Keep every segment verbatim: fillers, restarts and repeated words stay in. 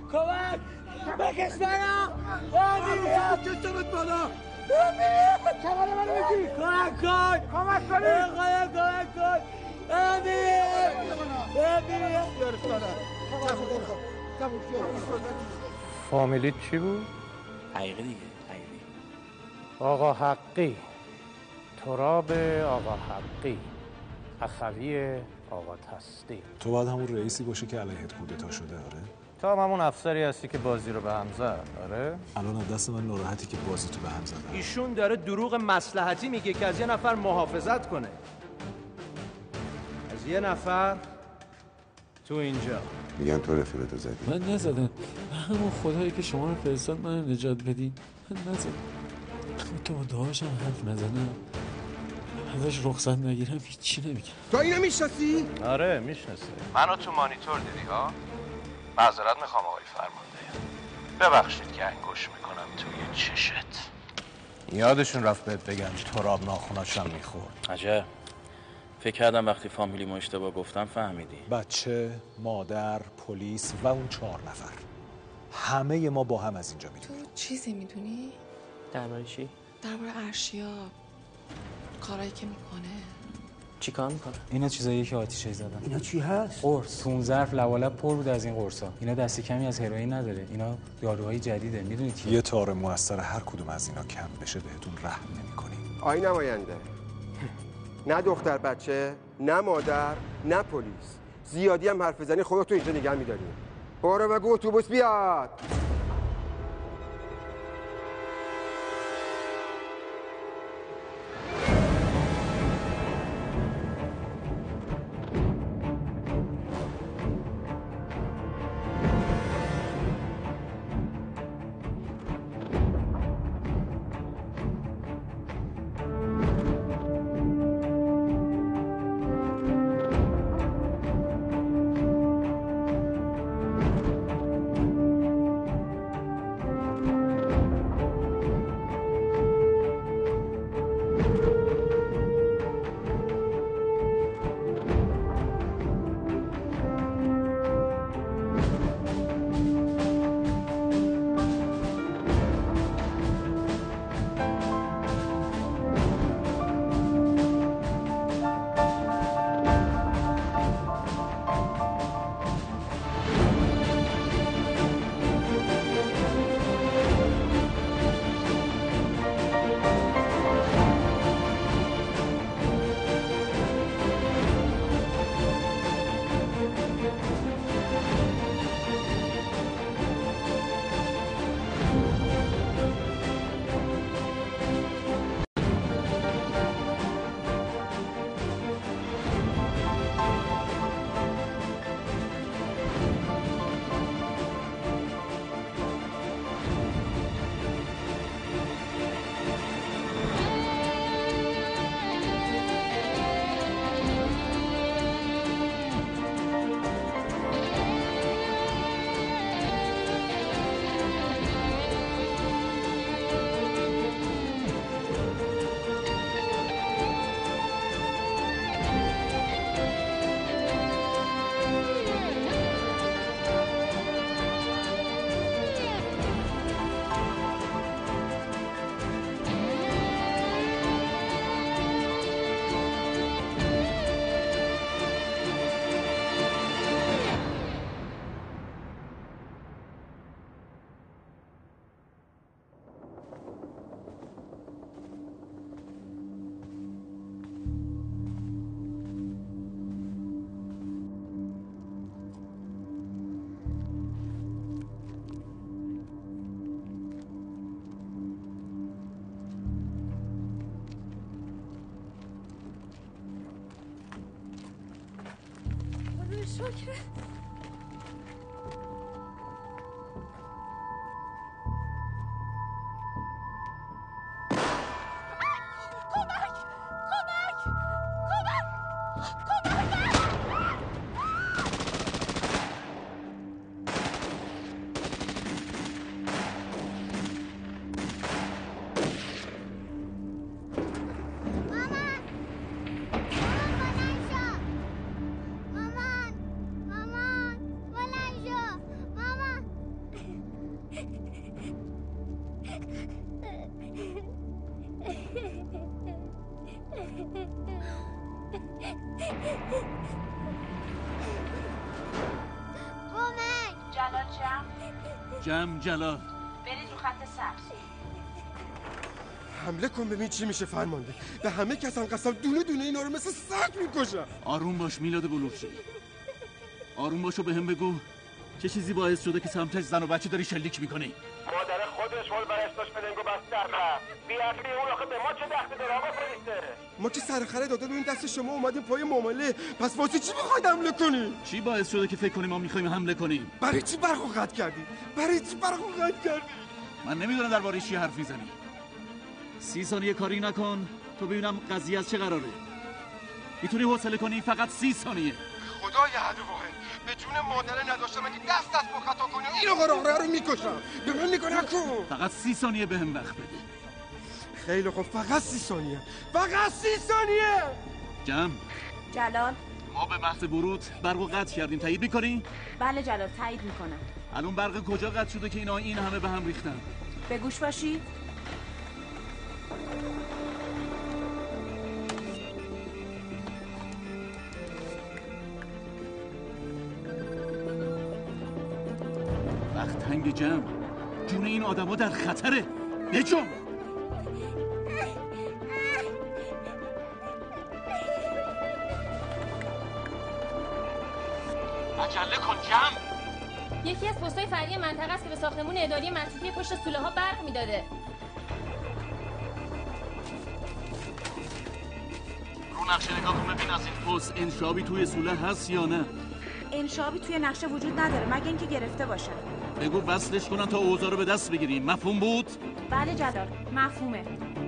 کمک بکش منو امیر کشتمت بالا امیر کمال منو بگیر کمک کن کمک کنی خدا کمک کن امیر امیر بیارش کنم فامیلیت چی بود؟ حقیقی دیگه حقیقی آقا حقی تراب آقا حقی اخوی آقا تصدیق. تو باید همون رئیسی باشه که علیهت کودتا شده. آره تو هم همون افسری هستی که بازی رو به هم زد. آره الان از دست من ناراحتی که بازی تو به هم زدن. ایشون داره دروغ مصلحتی میگه که از یه نفر محافظت کنه، از یه نفر تو اینجا. میگن تو رفیقتو زدی. من نزدم، همون خدایی که شما رو فرستاد من نجات بدین. من نزدم، تو با داشتم حرف نزنم، ازش رخصت نگیرم هیچی نمیگم. تو اینو میشناسی؟ آره میشناسه. منو تو مانیتور دیدی ها؟ معذرت میخوام آقای فرمانده، ببخشید که انگوش میکنم توی چشت. یادشون رفت بهت بگن تراب ناخوناشم میخورد. عجب، فکر کردم وقتی فامیلیمو اشتباه گفتم فهمیدی. بچه، مادر، پلیس و اون چهار نفر همه ما با هم از اینجا میدونیم. تو چیزی میدونی؟ درباره چی؟ درباره ارشیا، کارایی که میکنه. چی کار میکنه؟ اینا چیزایی که آتیشه زدن. اینا چی هست؟ قرص. تو اون ظرف لوالب پر بود از این قرصا. اینا دست کمی از هروئین نداره. اینا داروهای جدیده. میدونید که یه تار موثر هر کدوم از اینا کم بشه بهتون رحم نمی‌کنیم. آی نماینده، نه دختر بچه، نه مادر، نه پلیس. زیادی هم حرف بزنی خودتو اینجا نگه می‌داریم. برو بگو اتوبوس بیاد. شکر. مامان کمک. جلال جمع جمع جلال برید رو خط سبز. حمله کن ببین چی میشه فرمانده. به همه کسان قسم دونه دونه اینا رو مثل سگ میکشم. آروم باش میلاد بلوغچی. آروم باش و به هم بگو چه چیزی باعث شده که سمتش زن و بچه داری شلیک میکنی؟ مادر خودش ول برش داشت پلنگو بست در رفت. بیعقلی اون آخه به ما چه دخلی داره آقا پلیسه؟ ما که سرخره داده ببین دست شما اومدیم پای معامله. پس واسه چی میخواید حمله کنی؟ چی باعث شده که فکر کنیم ما میخوایم حمله کنیم؟ برای چی برقو قطع کردی؟ برای چی برقو قطع کردی؟ من نمیدونم درباره چی حرف میزنی. سی ثانیه کاری نکن تو ببینم قضیه از چه قراره. میتونی حوصله کنی؟ فقط سی ثانیه. خدای حد واحد به جون مادر نداشتم اگه دست از پا خطا کنی این آقا راه رو میکشم. به من نگاه نکن. فقط سی ثانیه به هم وقت بده. خیلی خوب فقط سی ثانیه. فقط سی ثانیه. جمع جلال. ما به محض ورود برقو قطع کردیم. تایید میکنی؟ بله جلال تایید میکنم. الان برق کجا قطع شده که اینا این همه به هم ریختن؟ به گوش باشید. وقت تنگ جمع. جون این آدما در خطره. بجم. عجله کن جمع. یکی از پست‌های فرعی منطقه است که به ساختمون اداری مشروطه پشت سوله ها برق میداده. رو نقشه نگاه کن ببین از این پست انشابی توی سوله هست یا نه. انشابی توی نقشه وجود نداره مگه اینکه گرفته باشه. بگو وصلش کنن تا اوضاع رو به دست بگیریم. مفهوم بود؟ بله جلال مفهومه.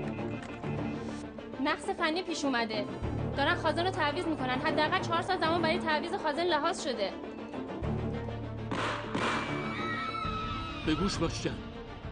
نقص فنی پیش اومده. دارن خازن رو تعویض میکنن. حداقل چهار سال زمان برای تعویض خازن لحاظ شده. به گوش باش جمع.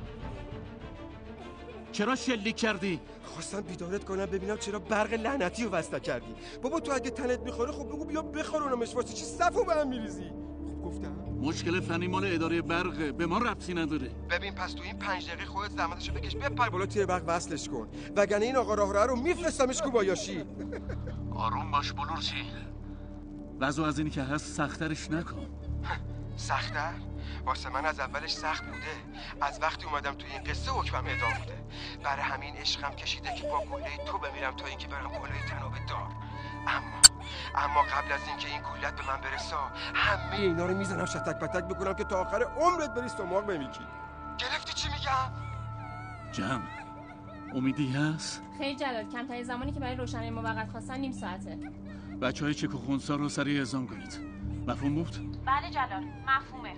چرا شلیک کردی؟ خواستم بیدارت کنم ببینم چرا برق لعنتی رو وصل کردی. بابا تو اگه تنت میخوره خب بگو بیا بخورونمش. واسه چی صفو به هم میریزی؟ خب گفتم مشکل فنی مال اداره برق به ما ربطی نداره. ببین پس تو این پنج دقیقه خودت زحمتشو بکش بپر بالا تیر برق وصلش کن وگرنه این آقا راه رو میفرستمش کوبایاشی. آروم باش بلورچی. وضع از اینی که هست سخترش نکن. سخت‌تر؟ واسه من از اولش سخت بوده. از وقتی اومدم توی این قصه حکمم اعدام بوده. برای همین عشقم کشیده که با گله تو بمیرم تا اینکه برم بالای تناب دار. اما اما قبل از اینکه این گولت به من برسه همه اینا رو میزنم شتک پتک بکنم که تا آخر عمرت بری سماق بمیکی. گرفتی چی میگم؟ جمع امیدی هست؟ خیلی جلال کمترین زمانی که برای روشنایی موقت خواستن نیم ساعته. بچه های چک و خونسا رو سریع اعزام کنید. مفهوم بود؟ بله جلال مفهومه.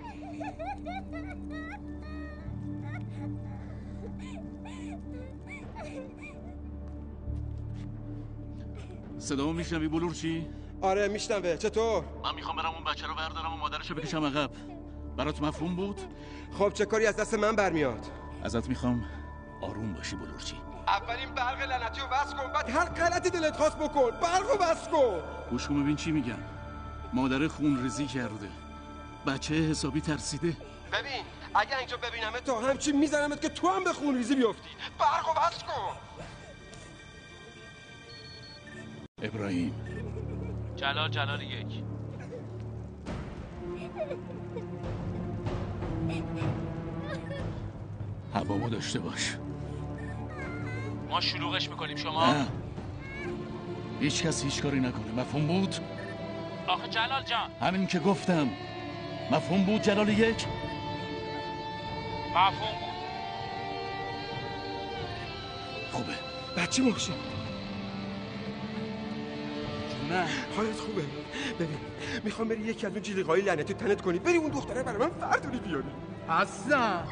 صدامو میشنوی بلورچی؟ آره میشنوه. چطور؟ من میخوام برم اون بچه رو بردارم و مادرشو بکشم عقب. برات مفهوم بود؟ خب چه کاری از دست من برمیاد؟ ازت میخوام آروم باشی بلورچی. اولین برق لعنتی رو بس کن بعد هر غلطی دلت خواست بکن. برق رو بس کن. گوش کن ببین چی میگم. مادر خون ریزی کرده. بچه حسابی ترسیده. ببین اگه اینجا ببینمه تا همچین میزنمت که تو هم به خون ریزی بیافتی. برق رو بس کن. ابراهیم. جلال جلال یک. هوامو داشته باش. ما شلوغش میکنیم شما؟ نه هیچ کس هیچ کاری نکنه. مفهوم بود؟ آخه جلال جان همین که گفتم. مفهوم بود جلال یک؟ مفهوم بود. خوبه بچه محشی نه حالت خوبه؟ ببین میخوام بری یکی از اون جلیقه‌های لعنتی تنت کنی بری اون دختره برای من فردوری بیاری. اصلا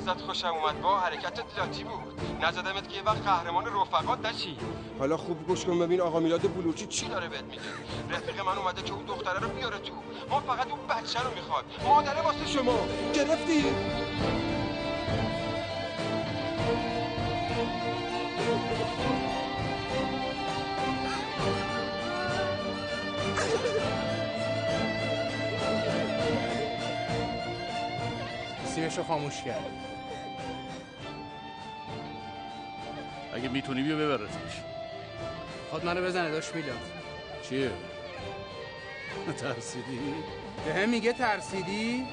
ازت خوشم اومد با حرکتت لاتی بود. نزدمت که یه وقت قهرمان رفقات نشی. حالا خوب گوش کن ببین آقا میلاد بلوچی چی داره بهت میگه. رفیق من اومده که اون دختره رو بیاره تو. ما فقط اون بچه رو میخواد. مادره واسه شما. گرفتی؟ سیمشو خاموش کرد. اگه میتونی بیا ببرتش. خود منو بزنه داشت میلاد. چیه؟ ترسیدی؟ به هم میگه ترسیدی؟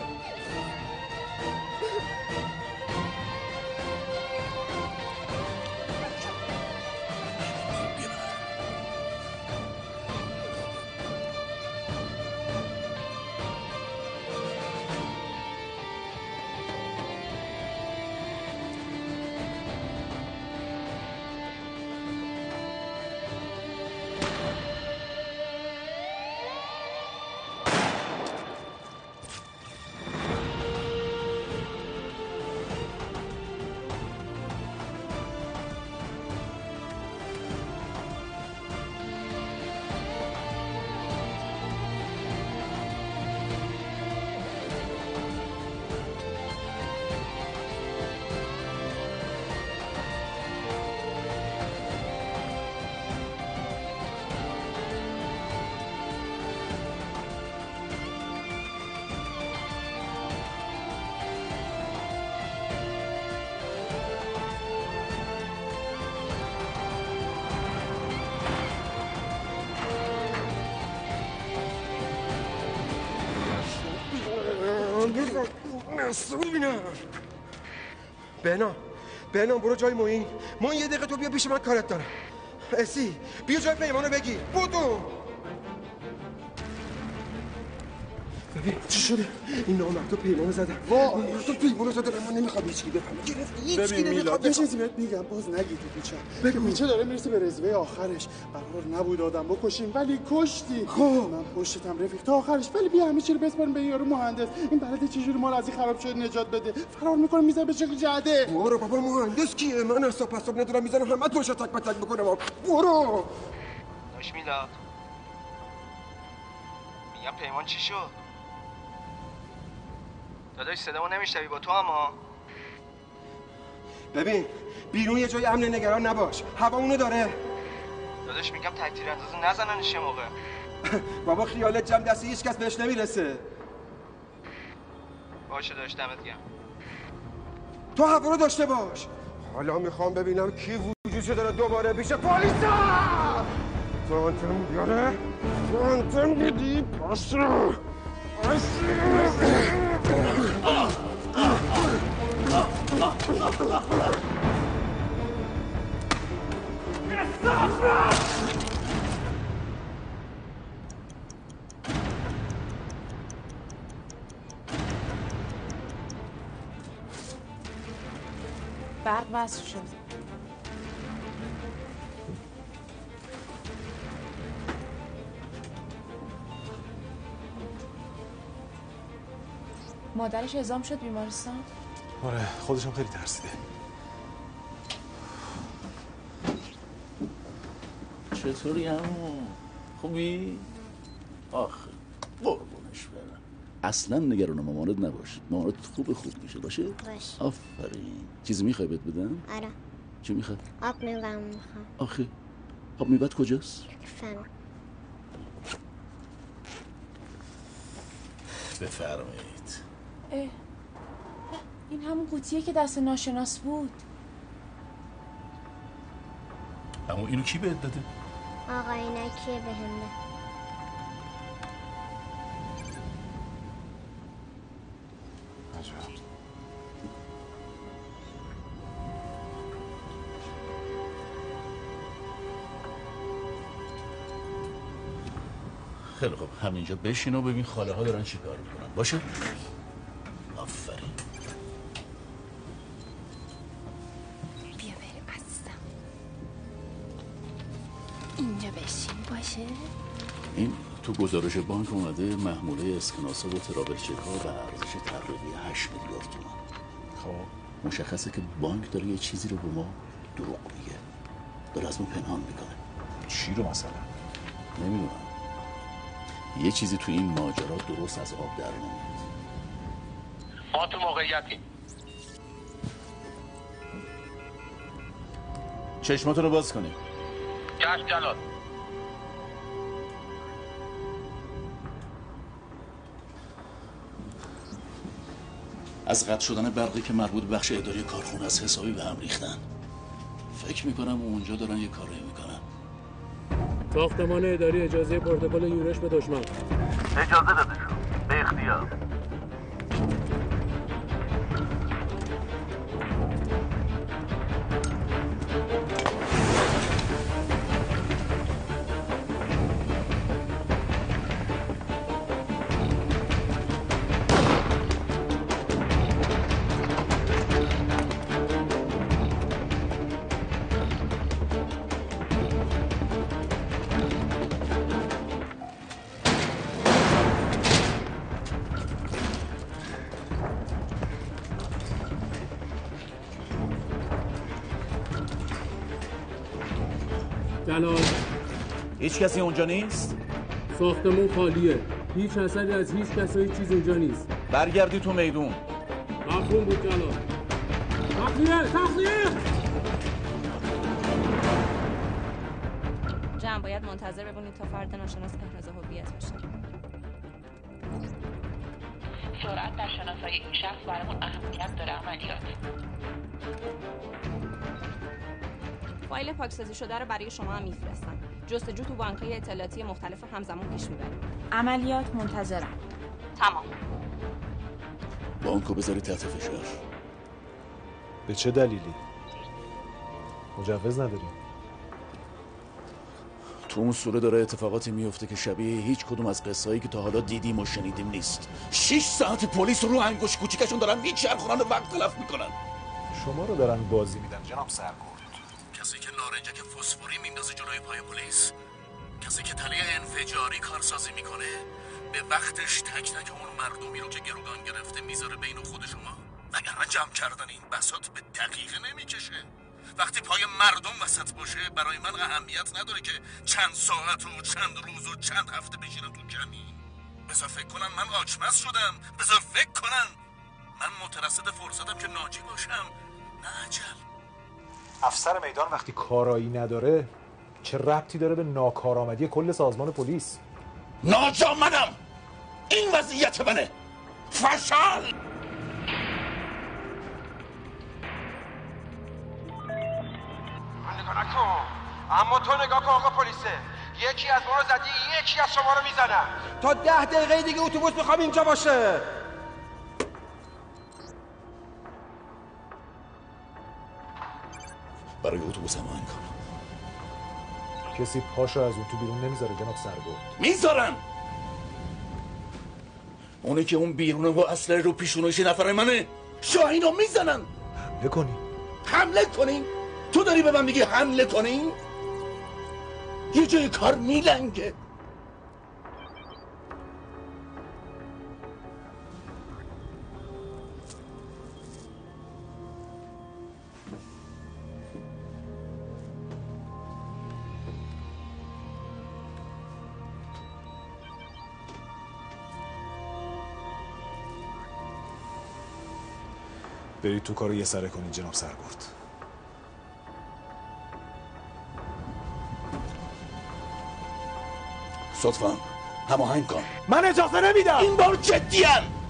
بهنام بهنام برو جای موین. موین یه دقیقه تو بیا پیش من کارت دارم. اسی بیا جای پیمانو بگیر. بودو ببین چی شده؟ این نامرد تو پیمانو زده. وا تو پیمانو زده اما نمیخواد هیچ کی بفهمه. گرفت هیچ کی نمیخواد. یه چیزی بهت میگم باز نگی تو پیچه. بگو پیچه داره میرسه به رزوه آخرش. قرار نبود آدم بکشیم ولی کشتی. خب من پشتم رفیق تا آخرش ولی بیا همه چی رو بسپاریم به یارو مهندس. این بلد چجوری مال از این خراب شده نجات بده. فرار میکنه میذاره به شکل جعده. برو بابا مهندس کیه؟ من حساب حساب ندارم میذارم همه تو تک به تک بکنم. برو. داش میلاد. میگم پیمان چی شد؟ داداش صدامو نمیشنوی با تو اما ببین بیرون یه جای امن نگران نباش. هوا اونو داره. داداش میگم تکتیر اندازه نزننش یه موقع. بابا خیالت جمع دستی هیچ کس بهش نمیرسه. باشه داشت دمت گرم. تو هوا رو داشته باش. حالا میخوام ببینم کی وجودشو داره دوباره پیش پلیسا. فانتم بیاره. فانتم بیدی پاس رو. برق وصل شد. مادرش اعزام شد بیمارستان؟ آره خودشم خیلی ترسیده. چطوری عمو؟ خوبی؟ آخه قربونش برم. اصلا نگران مامانت نباش. مامانت خوب خوب میشه باشه؟ باشه. آفرین. چیزی میخوای بهت بدم؟ آره. چی میخوای؟ آب میوه‌مو میخوام. آخه آب میوه‌ت کجاست؟ فهم. بفرمایید. اه. این همون قوطیه که دست ناشناس بود. اما اینو کی بهت داده؟ آقا اینکیه بهم ده. خیلی خوب همینجا بشین و ببین خاله ها دارن چی کار میکنن. باشه؟ آفرین. بیا بریم عزیزم. اینجا بشین باشه؟ این تو گزارش بانک اومده محموله اسکناسا و ترابل چک ها به ارزش تقریبی هشت میلیارد تومان. خب مشخصه که بانک داره یه چیزی رو به ما دروغ میگه، داره از ما پنهان میکنه. چی رو مثلا؟ نمیدونم، یه چیزی تو این ماجرا درست از آب در نمیاد. ما تو موقعیتی. چشماتو رو باز کنی. چشم جلال. از قطع شدن برقی که مربوط به بخش اداری کارخونه از حسابی به هم ریختن. فکر میکنم اونجا دارن یه کاری میکنن. ساختمان اداری اجازه پروتکل یورش به دشمن. اجازه داده شد. به اختیار. جلال، هیچ کسی اونجا نیست؟ ساختمون خالیه. هیچ اثری از هیچ کس و هیچ چیز اونجا نیست. برگردی تو میدون. مفهوم بود جلال. تخلیه! تخلیه! جمع باید منتظر بمونید تا فرد ناشناس احراز هویت بشه. سرعت در شناسایی این شخص برامون اهمیت داره. عملیات. فایل پاکسازی شده رو برای شما هم میفرستم. جستجو تو بانک‌های اطلاعاتی مختلف همزمان پیش میبریم. عملیات منتظرم. تمام. بانکو بذاری تحت فشار. به چه دلیلی؟ مجوز نداریم. تو اون سوره داره اتفاقاتی میفته که شبیه هیچ کدوم از قصه‌هایی که تا حالا دیدیم و شنیدیم نیست. شش ساعت پلیس رو انگوش کوچیکشون دارن میچرخونن و وقت تلف میکنن. شما رو دارن بازی میدن جناب سرکرد. کسی که نارنجک فسفوری میندازه جلوی پای پلیس، کسی که تله انفجاری کارسازی میکنه، به وقتش تک تک اون مردمی رو که گروگان گرفته میذاره بین خود شما. وگرنه جمع کردن این بساط به دقیقه نمیکشه. وقتی پای مردم وسط باشه برای من اهمیت نداره که چند ساعت و چند روز و چند هفته بشینم تو کمی. بذار فکر کنن من آچمز شدم، بذار فکر کنن من مترصد فرصتم که ناجی باشم، نه عجل. افسر میدان وقتی کارایی نداره چه ربطی داره به ناکارآمدی کل سازمان پلیس؟ ناجامدم. این وضعیت منه. فشل. نگاه نکن، اما تو نگاه کن آقا پلیسه. یکی از ما رو زدی، یکی از شما رو میزنم. تا ده دقیقه دیگه اتوبوس میخوام اینجا باشه. برای اتوبوس هم آهنگ کن. کسی پاشو از اون تو بیرون نمیذاره جناب سرگرد. میذارن. اونه که اون بیرونه و اسلحه رو پیشونش نفر منه. شاهینو میزنن. حمله کنیم. حمله کنیم؟ تو داری به من میگی حمله کنیم؟ یه جای کار میلنگه. برید تو کارو یه سره کنید جناب سرگرد. صدفم هماهنگ کن. من اجازه نمیدم. این بار جدی‌ام.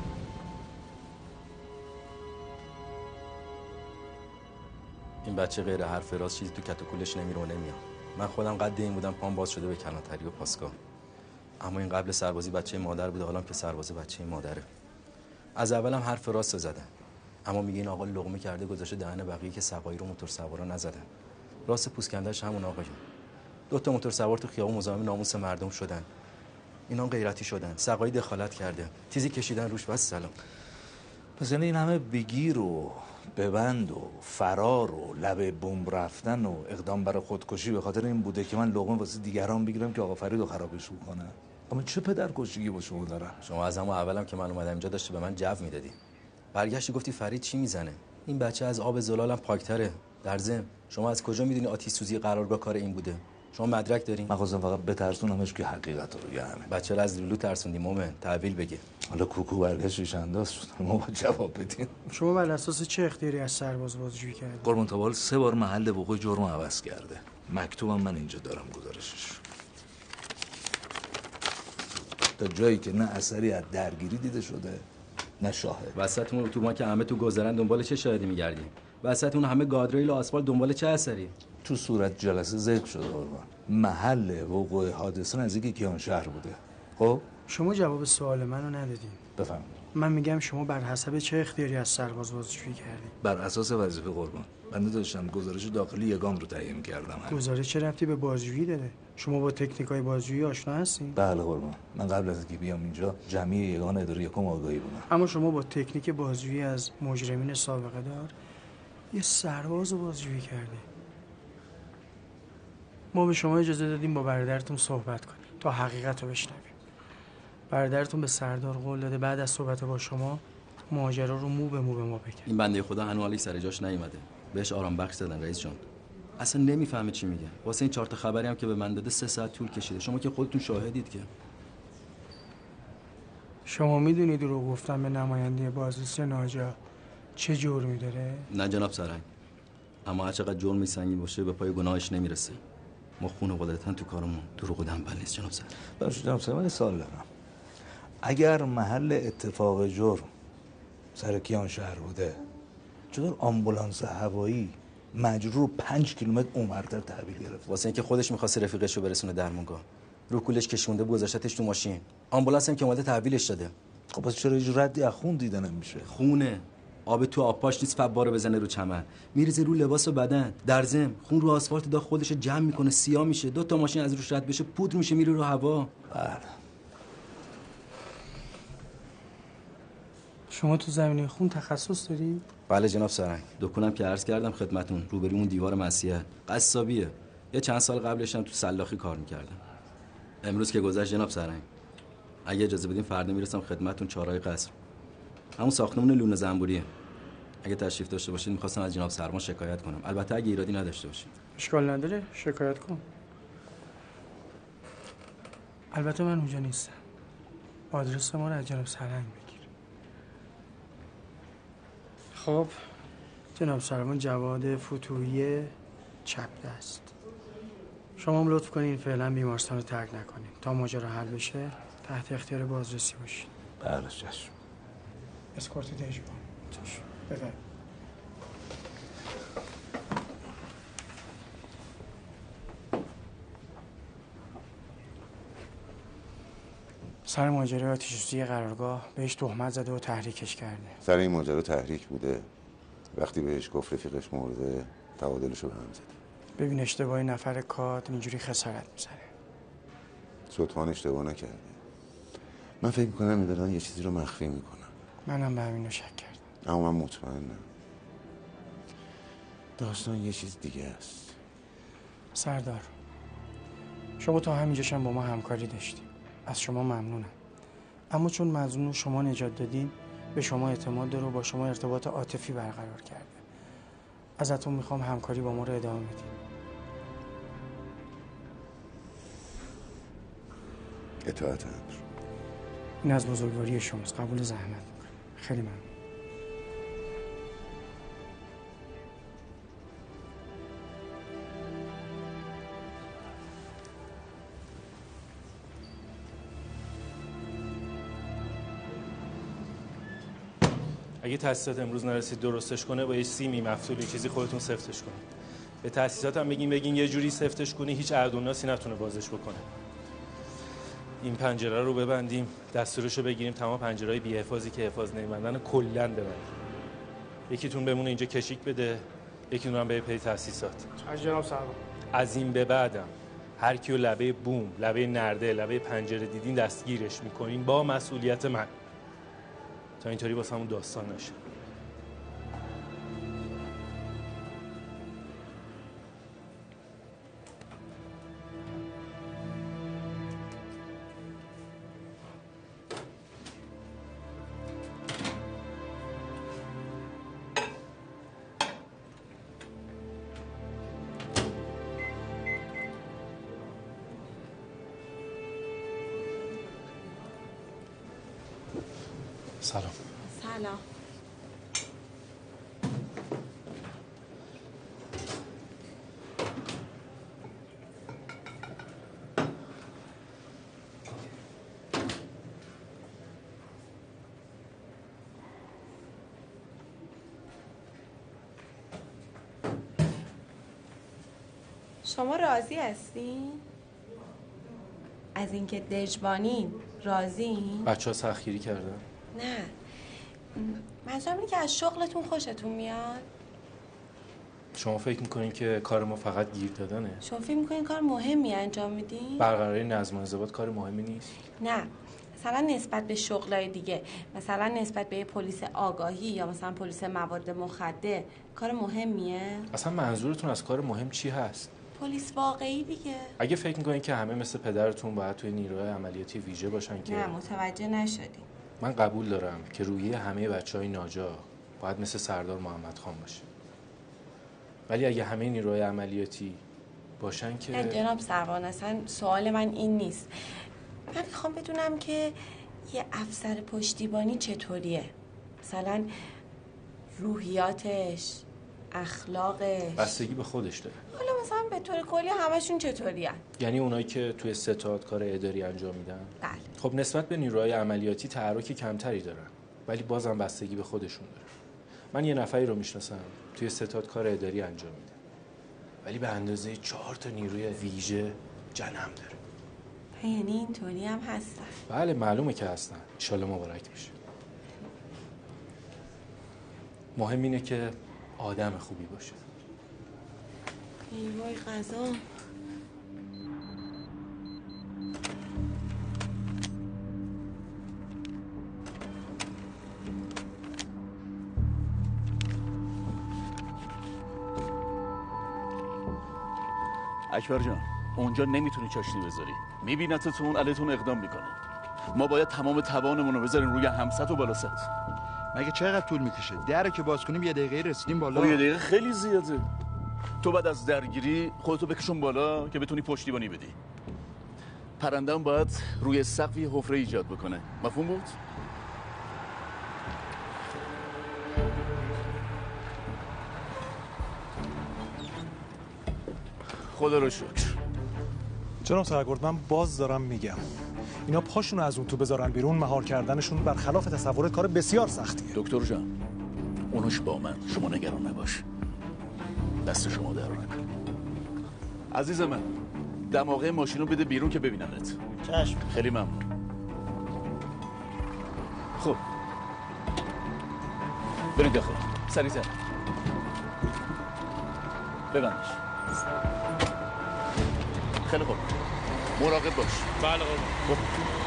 این بچه غیر حرف راست چیزی تو کت و کولش نمیره و نمیاد. من خودم قد این بودم پام باز شده به کلانتری و پاسگاه. اما این قبل سربازی بچه مادر بوده، حالا که سربازی بچه مادره. از اولم حرف راست زدن. اما میگه این آقا لقمه کرده گذاشته دهن بقیه که سواری رو موتور سوارا نزدن. راست پوسکندش همون آقایون. دو تا موتور سوار تو خیابون مزاحم ناموس مردم شدن. اینا غیرتی شدن. سقایی دخالت کرده. تیزی کشیدن روش بس سلام. پس یعنی این همه بگیر و ببند و فرار و لب بمب رفتن و اقدام برای خودکشی به خاطر این بوده که من لقمه واسه دیگران بگیرم که آقا فرید رو خرابش کنه. اما چه پدر کشیگی با شما دارم؟ شما از همون اولم که من اومدم اینجا داشتی به من جو میدادی. برگشتی گفتی فرید چی میزنه؟ این بچه از آب زلالم پاکتره. در ضمن شما از کجا میدونی آتش سوزی قرارگاه کار این بوده؟ شما مدرک دارین؟ من خواستم فقط بترسونمش که حقیقت رو بگه. بچه رو از لولو ترسوندی مومن، تحویل بگه. حالا کوکو برگشت ریش انداز شد. ما با جواب بدین. شما بر اساس چه اختیاری از سرباز بازجویی کردید؟ قربان تابال سه بار محل وقوع جرم عوض کرده. مکتوبم من اینجا دارم گزارشش. تا جایی که نه اثری از درگیری دیده شده نه شاهد. وسط اون اتوبان که همه تو گذرن دنبال چه شاهدی میگردیم؟ وسط اون همه گادریل و آسفالت دنبال چه اثری؟ تو صورت جلسه ذکر شده قربان. محل وقوع حادثه نزدیک کیانشهر بوده. خب شما جواب سوال منو ندادین. بفرمایید. من میگم شما بر حسب چه اختیاری از سرباز بازجویی کردید؟ بر اساس وظیفه قربان. بنده داشتم گزارش داخلی یگام رو تهیه می‌کردم. گزارش چه ربطی به بازجویی داره؟ شما با تکنیک‌های بازجویی آشنا هستین؟ بله قربان. من قبل از اینکه بیام اینجا جمعی یگان اداره یکم آگاهی بودم. اما شما با تکنیک بازجویی از مجرمین سابقه دار یه سرباز بازجویی کردید. ما به شما اجازه دادیم با برادرتون صحبت کنیم تا حقیقت رو بشنویم. برادرتون به سردار قول داده بعد از صحبت با شما ماجرا رو مو به مو به ما بگه. این بنده خدا هنوز حالی سر جاش نیومده. بهش آرام بخش دادن رئیس جان. اصلا نمیفهمه چی میگه. واسه این چهار تا خبری هم که به من داده سه ساعت طول کشیده. شما که خودتون شاهدید که. شما میدونید رو گفتم به نماینده بازرسی ناجا چه جرمی داره؟ نه جناب سرنگ. اما هر چقدر جرمی سنگین باشه به پای گناهش نمیرسه. ما خون قدرتن تو کارمون دروغ دنبال نیست جناب سرنگ. باشه جناب سرنگ من سوال دارم. اگر محل اتفاق جرم سر کیانشهر بوده چطور آمبولانس هوایی مجرور رو پنج کیلومتر اونورتر تحویل گرفت؟ واسه اینکه خودش می‌خواد رفیقش رو برسونه درمونگاه. رو کولش کشونده بود گذاشتش تو ماشین. آمبولانس هم که اومده تحویلش داده. خب پس چرا هیچ ردی از خون دیده نمیشه؟ خونه آب تو آبپاش نیست فبارو بزنه رو چمن. میریزه رو لباس و بدن. در ضمن خون رو آسفالت دا خودش جمع میکنه سیاه میشه. دو تا ماشین از روش رد بشه پودر میشه میره رو هوا. بله. شما تو زمینه خون تخصص داری؟ بله جناب سرنگ. دکونم که عرض کردم خدمتون روبروی اون دیوار مسیح قصابیه. یه چند سال قبلش هم تو سلاخی کار میکردم. امروز که گذشت جناب سرنگ اگه اجازه بدین فردا میرسم خدمتتون چهارراه قصر. همون ساختمون لونه زنبوریه. اگه تشریف داشته باشید می‌خواستم از جناب سرما شکایت کنم. البته اگه ایرادی نداشته باشید. اشکال نداره شکایت کن. البته من اونجا نیستم. آدرس ما رو از جناب سرنگ بگیر. خب جناب سرما جواد فتوحی چپ دست. شما هم لطف کنین فعلا بیمارستان رو ترک نکنین تا ماجرا حل بشه تحت اختیار بازرسی باشین. بله چشم. اسکورت دیجبان. چشم. بفرمایید. سر ماجرای آتش‌سوزی قرارگاه بهش تهمت زده و تحریکش کرده. سر این ماجرا تحریک بوده. وقتی بهش گفت رفیقش مرده تعادلشو به هم زده. ببین اشتباهی نفر کاد اینجوری خسارت میزنه. سلطان اشتباه نکرده. من فکر میکنم میدارن یه چیزی رو مخفی میکنن. منم به همین شک کردم. اما من مطمئنم داستان یه چیز دیگه است. سردار شما تا همینجاشم با ما همکاری داشتیم. از شما ممنونم. اما چون مظنون شما نجات دادین به شما اعتماد داره و با شما ارتباط عاطفی برقرار کرده. ازتون میخوام همکاری با ما رو ادامه بدین. اطاعت امر. این از بزرگواری شماست. قبول زحمت میکنم. خیلی ممنون. اگه تاسیسات امروز نرسید درستش کنه با یه سیمی مفتول یه چیزی خودتون سفتش کنید. به تاسیسات هم بگین بگین یه جوری سفتش کنی هیچ اردوناسی نتونه بازش بکنه. این پنجره رو ببندیم، دستورشو بگیریم تمام پنجرهای بی حفاظی که حفاظ نمی‌بندن کلاً ببندیم. یکیتون بمونه اینجا کشیک بده، یکیتون هم به پی تاسیسات. از جناب سرما. از این به بعدم هر کیو لبه بوم، لبه نرده، لبه پنجره دیدین دستگیرش می‌کنین با مسئولیت من. تا اینطوری واسه همون داستان نشه. سلام. سلام. شما راضی هستین؟ از اینکه دژبانین راضین؟ بچه ها سختگیری کردن؟ نه منظورم اینه که از شغلتون خوشتون میاد؟ شما فکر میکنین که کار ما فقط گیر دادنه؟ شما فکر میکنین کار مهمی انجام میدین؟ برقراری نظم و انضباط کار مهمی نیست؟ نه مثلا نسبت به شغلای دیگه، مثلا نسبت به پلیس آگاهی یا مثلا پلیس مواد مخدر کار مهمیه؟ اصلا منظورتون از کار مهم چی هست؟ پلیس واقعی دیگه. اگه فکر میکنین که همه مثل پدرتون باید توی نیروهای عملیاتی ویژه باشن که نه متوجه نشدی. من قبول دارم که روحیه همه بچهای ناجا باید مثل سردار محمد خان باشه، ولی اگه همه نیروهای عملیاتی باشن که نه جناب سروان، اصلا سوال من این نیست. من میخوام بدونم که یه افسر پشتیبانی چطوریه، مثلا روحیاتش، اخلاقش. بستگی به خودش داره. حالا مثلا به طور کلی همشون چطوری هن؟ یعنی اونایی که توی ستاد کار اداری انجام میدن؟ بله. خب نسبت به نیروهای عملیاتی تحرک کمتری دارن، ولی بازم بستگی به خودشون داره. من یه نفری رو میشناسم توی ستاد کار اداری انجام میده، ولی به اندازه چهار تا نیروی ویژه جنم داره. یعنی اینطوری هم هستن؟ بله معلومه که هستن. انشالله مبارک بشه. مهم اینه که آدم خوبی باشه. ای وای غذا. اکبر جان اونجا نمیتونی چاشنی بذاری، میبینتتون علیتون اقدام میکنه. ما باید تمام توانمون رو بذاریم روی همسط و بالا ست. مگه چقدر طول میکشه؟ در که باز کنیم یه دقیقه رسیدیم بالا. خب یه دقیقه خیلی زیاده. تو بعد از درگیری خودتو بکشون بالا که بتونی پشتیبانی بدی. پرنده‌ام باید روی سقف یه حفره ایجاد بکنه. مفهوم بود؟ خدا رو شکر. جناب سرگرد من باز دارم میگم اینا پاشونو از اون تو بذارن بیرون، مهار کردنشون برخلاف تصورت کار بسیار سختیه. دکتر جان اونوش با من، شما نگران نباش، دست شما در نکن. عزیز من دماغه ماشین رو بده بیرون که ببیننت. چشم. خیلی ممنون. خب برید داخل، سریع‌تر ببندش. خیلی خوب مراقب باش. بله قربان.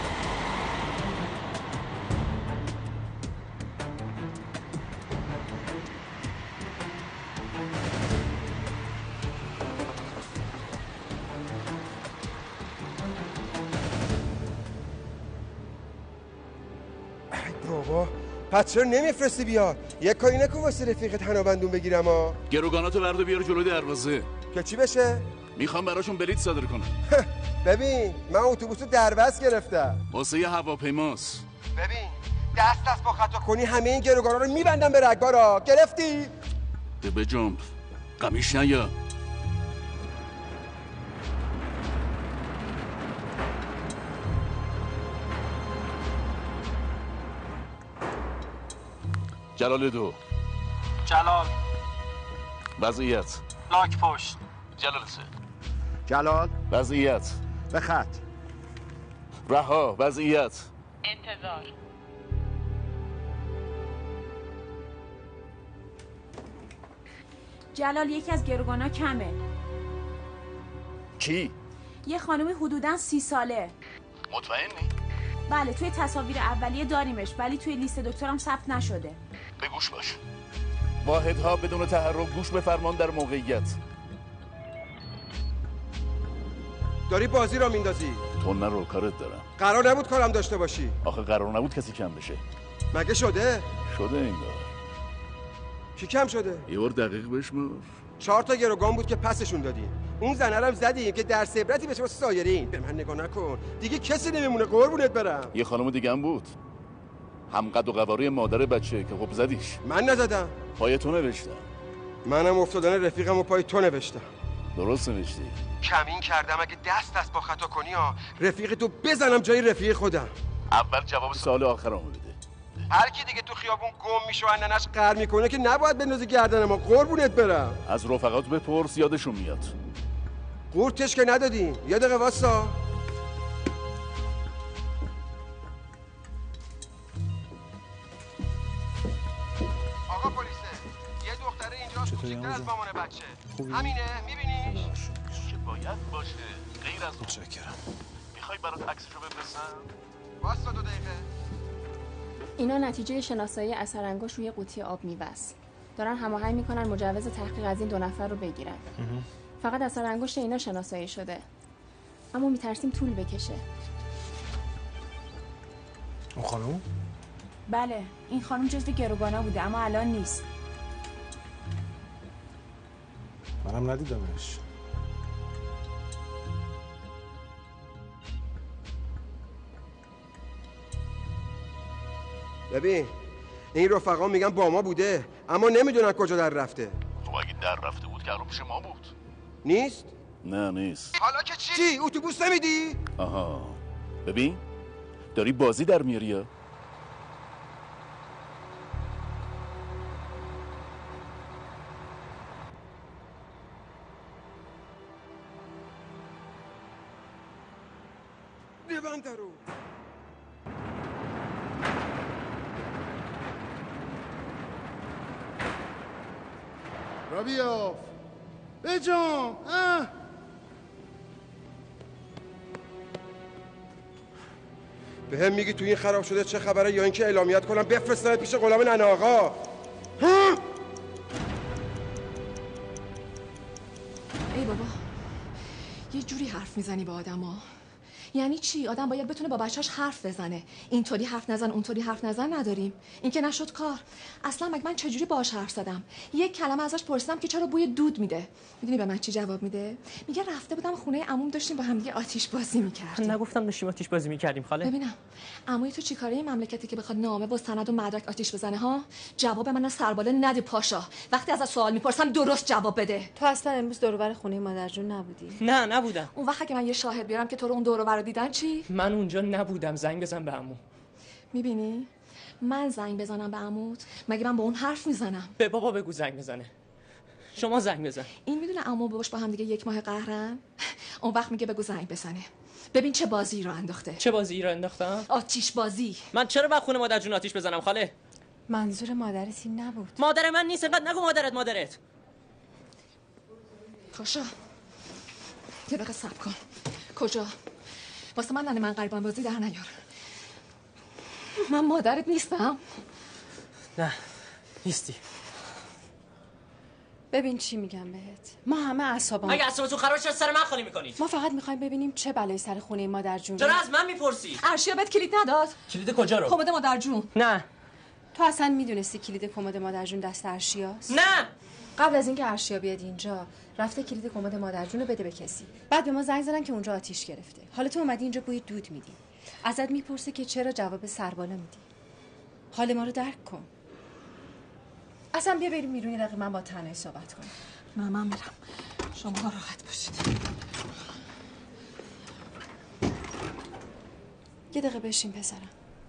بابا پس چرا نمیفرستی بیاد؟ یک کاری نکن واسه رفیق تنابندون بگیرم ها. گروگاناتو برده بیار جلوی دروازه. که چی بشه؟ میخوام براشون بلیط صادر کنم. ببین من اتوبوسو دربست گرفتم. واسه یه هواپیماست. ببین دست دست با خطا کنی همه این گروگانا رو میبندم به رگبارا. گرفتی؟ ده بجنب قمیش نیا. جلال دو. جلال. وضعیت. لاک پشت. جلال سه. جلال. وضعیت. به خط. رها. وضعیت. انتظار. جلال یکی از گروگانا کمه. کی؟ یه خانومی حدوداً سی ساله. مطمئنی؟ بله توی تصاویر اولیه داریمش ولی توی لیست دکترم ثبت نشده. به گوش باش. واحدها بدون تحرک گوش به فرمان در موقعیت. داری بازی را میندازی. تو نرو کارت دارم. قرار نبود کارم داشته باشی. آخه قرار نبود کسی کم بشه. مگه شده؟ شده این دار. کی کم شده؟ یه بار دقیق بشمار. چهار تا گروگان بود که پسشون دادیم. اون زنه رو زدیم که در عبرتی بشه واسه سایرین. به من نگاه نکن. دیگه کسی نمیمونه قربونت برم. یه خانم دیگه هم بود. هم قد و قواره مادر بچه که خب زدیش. من نزدم. پای تو نوشتم. منم افتادن رفیقم و پای تو نوشتم. درست نوشتی. کمین کردم اگه دست دست با خطا کنی ها رفیق تو بزنم جای رفیق خودم. اول جواب سال آخرامو بده. هر کی دیگه تو خیابون گم میشه و اننش قهر میکنه که نباید بندازی گردن ما. قربونت برم. از رفقات بپرس یادشون میاد. قورتش که ندادیم. یه دقیقه واسا. آقا پلیسه یه دختره اینجاست کوچیک‌تر از مامان بچه. همینه میبینیش؟ که باید باشه. غیر از متشکرم. میخوای برات عکسشو بفرستم؟ واسا دو دقیقه. اینا نتیجه شناسایی اثر انگشت روی قوطی آب میوه‌ست. دارن هماهنگ میکنن مجوز تحقیق از این دو نفر رو بگیرن. فقط اثر انگشت اینا شناسایی شده. اما میترسیم طول بکشه. اون خانم؟ بله، این خانم جزو گروگانا بوده اما الان نیست. منم ندیدمش. ببین این رفقا میگن با ما بوده اما نمیدونن کجا در رفته. خب اگه در رفته بود که الان پیش ما بود. نیست؟ نه نیست. حالا که چی؟ چی؟ اتوبوس نمیدی؟ آها ببین داری بازی در میاری یا؟ ببند درو. را بیاف بجام. اه به هم میگی تو این خراب شده چه خبره یا اینکه اعلامیت کنم بفرستن پیش غلام ننه آقا؟ ها؟ ای بابا یه جوری حرف میزنی با آدما. یعنی چی؟ آدم باید بتونه با بچه‌اش حرف بزنه. اینطوری حرف نزن اونطوری حرف نزن نداریم. این که نشد کار. اصلا مگه من چجوری باهاش حرف زدم؟ یک کلمه ازش پرسیدم که چرا بوی دود میده. میدونی به من چی جواب میده؟ میگه رفته بودم خونه عموم داشتیم با هم دیگه آتیش بازی میکردیم. نگفتم داشتیم آتیش بازی میکردیم خاله. ببینم عموی تو چیکاره این مملکتی که بخواد نامه با سند و مدرک آتیش بزنه ها؟ جواب من سرباله نده پاشا. وقتی ازش سوال میپرسم درست جواب بده. تو اصلا امروز دور و بر خونه مادر جون نبودی؟ نه نبودم. اون وقت که من یه شاهد بیارم که تو رو اون دور و بر دیدن چی؟ من اونجا نبودم. زنگ بزن به عمو. میبینی؟ من زنگ بزنم به عموت؟ مگه من با اون حرف میزنم؟ به بابا بگو زنگ بزنه. شما زنگ بزن. این میدونه عمو و باباش با هم دیگه یک ماه قهرن؟ اون وقت میگه بگو زنگ بزنه. ببین چه بازی رو انداخته. چه بازی رو انداختم؟ آتیش بازی. من چرا با خونه مادر جون آتیش بزنم خاله؟ منظور مادرت این نبود. مادر من نیست. انقدر نگو مادرت مادرت. کجا؟ یه دقیقه صبر کن. کجا؟ واسه من ننه من قریبان بازی در نیار. من مادرت نیستم. نه نیستی. ببین چی میگم بهت. ما همه اعصابمون اگه اعصابتون خراب شد سر من خالی میکنید. ما فقط میخوایم ببینیم چه بلایی سر خونه مادر جون. چرا از من میپرسی؟ ارشیا بهت کلید نداد؟ کلید کجا رو؟ کمد مادر جون. نه. تو اصلا میدونستی کلید کمد مادر جون دست ارشیاست؟ نه. قبل از اینکه ارشیا بیاد اینجا رفته کلید کمد مادر جون رو بده به کسی. بعد به ما زنگ زدن که اونجا آتیش گرفته. حالا تو اومدی اینجا بوی دود میدی. ازت میپرسه که چرا جواب سرباله میدی. حال ما رو درک کن. اصلا بیا بریم بیرون یه دقیقه من با تنهایی صحبت کنم. نه من میرم. شما راحت باشید. یه دقیقه بشین پسرم.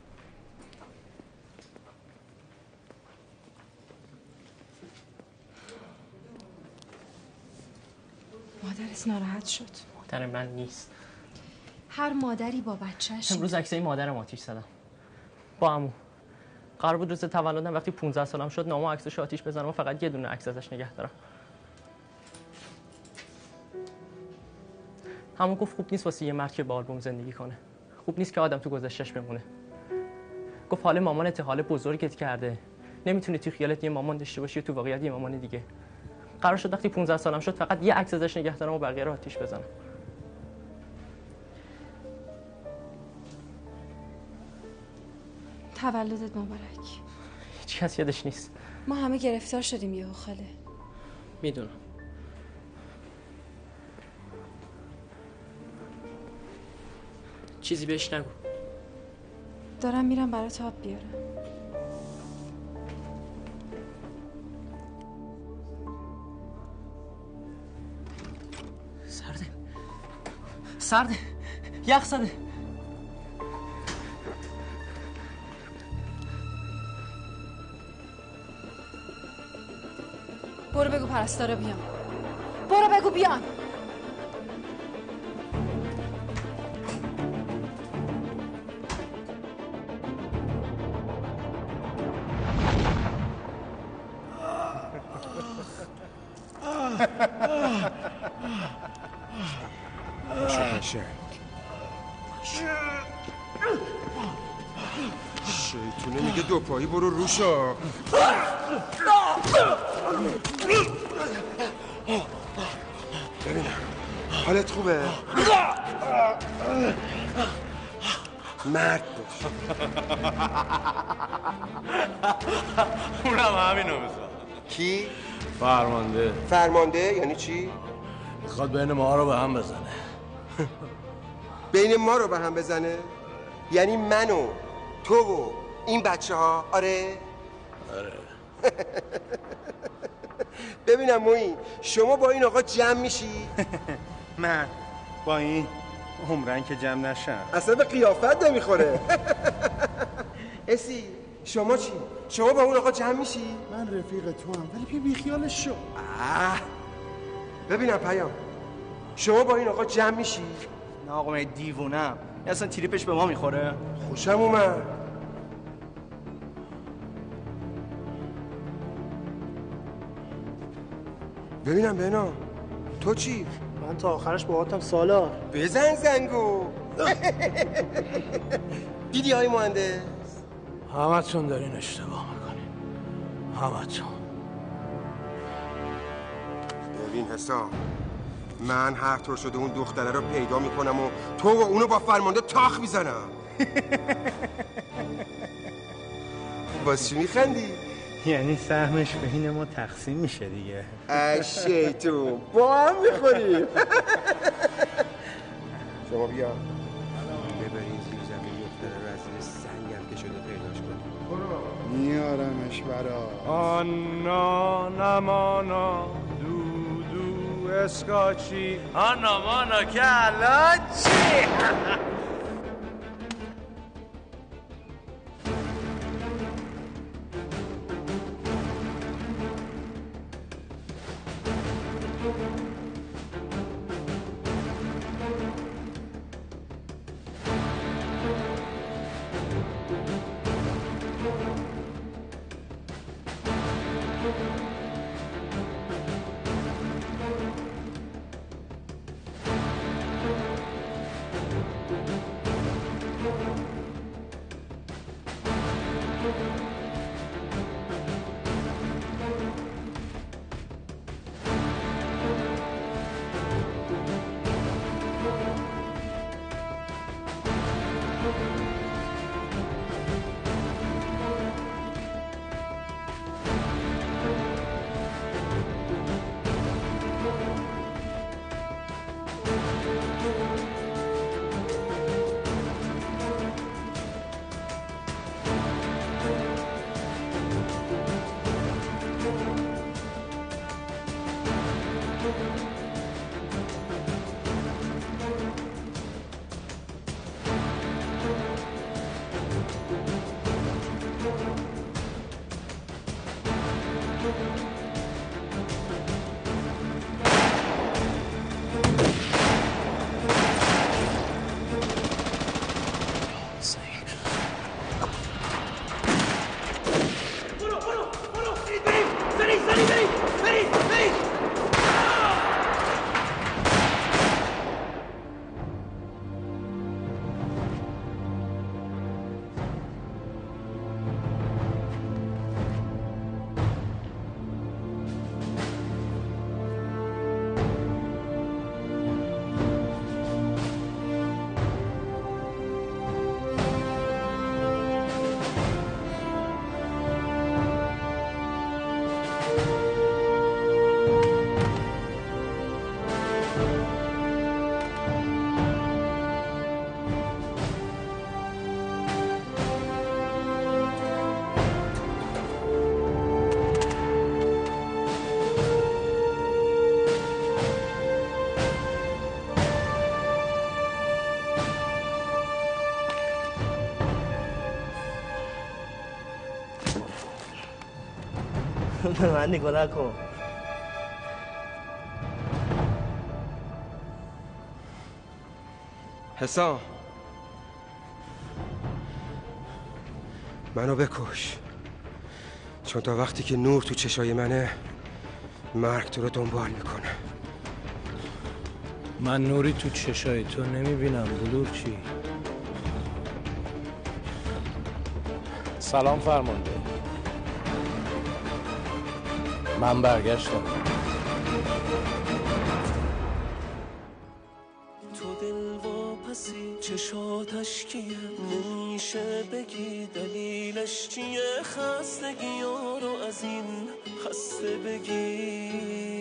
مادرت ناراحت شد. مادر من نیست. هر مادری با بچه‌ش. امروز عکسای مادرم آتیش زدم. با عمو. قرار بود روز تولدم وقتی پانزده سالم شد نامه عکسش آتیش بزنم و فقط یه دونه عکس ازش نگه دارم. عمو گفت خوب نیست واسه یه مرد که با آلبوم زندگی کنه. خوب نیست که آدم تو گذشته‌اش بمونه. گفت حال مامانت حال بزرگت کرده. نمیتونی تو خیالت یه مامان داشته باشی و تو واقعیت یه مامان دیگه. قرار شد وقتی پانزده سالم شد فقط یه عکس ازش نگه دارم و بقیه رو آتیش بزنم. تولدت مبارک. هیچ کس یادش نیست. ما همه گرفتار شدیم یهو خاله. میدونم. چیزی بهش نگو. دارم میرم برات آب بیارم. سرده، یخ زده. برو بگو پرستارا بیان. برو بگو بیان. شیطونه میگه دو پایی برو روشا. ببینم حالت خوبه؟ مرد باش. اونم همینو میخواد. کی؟ فرمانده. فرمانده یعنی چی؟ میخواد بین ما رو به هم بزنه. بین ما رو به هم بزنه؟ یعنی منو تو و این بچه ها؟ آره؟ آره. ببینم موین شما با این آقا جمع میشی؟ من با این عمرن که جمع نشم. اصلا به قیافت نمیخوره. اسی شما چی؟ شما با اون آقا جمع میشی؟ من رفیق تو هم ولی بی بیخیالش شو. آه. ببینم پیام شما با این آقا جمع میشی؟ نه آقا من دیوونم. اصلا تریپش به ما میخوره. خوشم اومد. ببینم بهنا تو چی؟ من تا آخرش با آتم سالار. بزن زنگو. دیدی های مهندس؟ همه تون دارین اشتباه میکنین. همه تون. ببین حسام من هر طور شده اون دختره رو پیدا میکنم و تو و اونو با فرمانده تاخ میزنم. باز چی میخندی؟ یعنی سهمش بین ما تقسیم میشه دیگه. ای شیطون با هم میخوریم. شما بیا ببرین زیر زمین دختره رو از زیر سنگم که شده پیداش کنیم. میارمش برا. آنا نمانا دو دو اسکاچی آنا مانا کلاچی. به من نگاه نکن. حسام منو بکش، چون تا وقتی که نور تو چشای منه مرگ تو رو دنبال میکنه. من نوری تو چشای تو نمیبینم بلورچی. سلام فرمانده، من برگشتم. تو دل واپسی چشاتش کیه، نمیشه بگی دلیلش چیه، خستگی ها رو از این خسته بگی.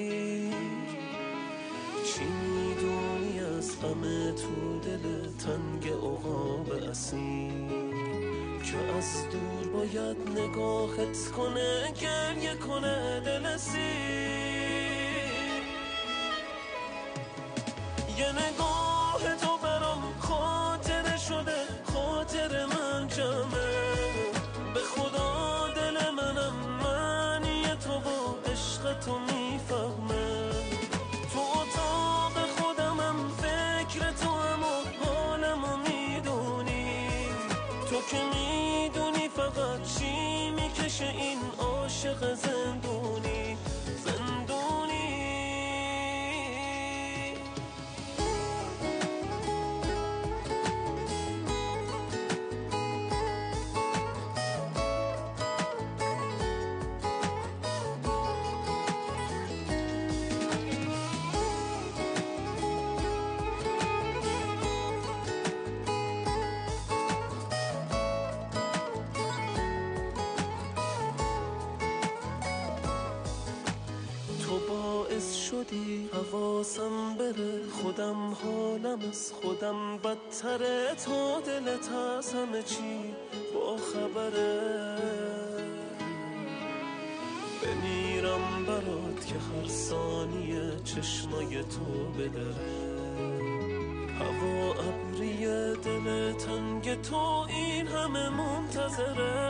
چی میدونی از غم تو دل تنگ عقاب اسیر، که از دور باید نگاهت کنه گریه کنه دل سیر. یه نگاه تو برام خاطره شده، خاطر من جمعه. به خدا دل منم معنی تو و عشق تو میفهمه. تو اتاق خودمم فکر تو هم و حالمو میدونی. تو که میدونی فقط چی میکشه این عاشق زندونی زندونی. شدی حواسم بره، خودم حالم از خودم بدتره. تا دلت از همه چی با خبره، بمیرم برات که هر ثانیه چشمای تو بدره. هوا ابری دل تنگ تو این همه منتظره.